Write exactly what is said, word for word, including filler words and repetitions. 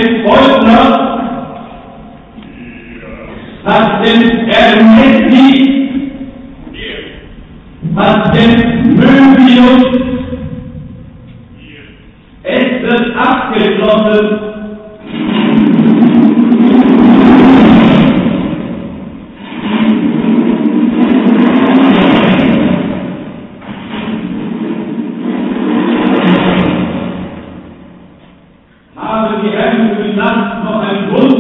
den Beutler, Patient Ernetti, Patient Möbius, es wird abgeschlossen. Haben die Herren für die Nacht noch ein Grund